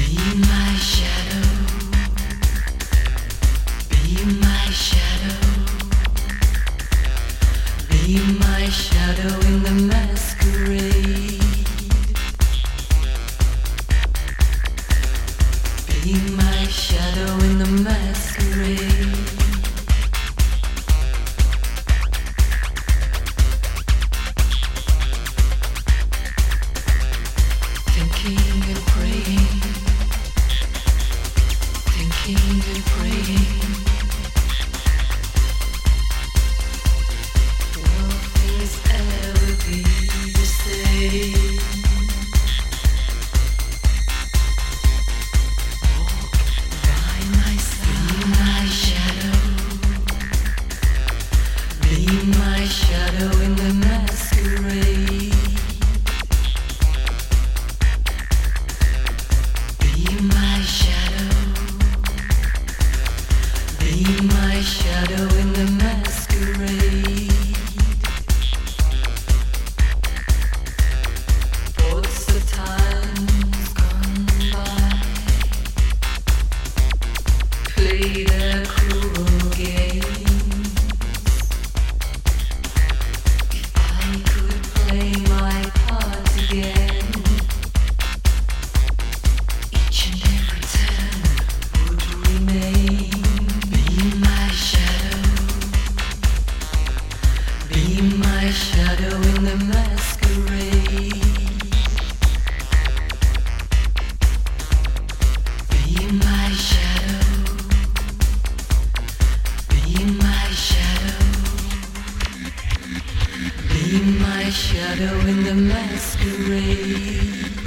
my shadow, be my shadow, be my shadow in the masquerade. Be my shadow in the masquerade. Thinking and praying, thinking and praying.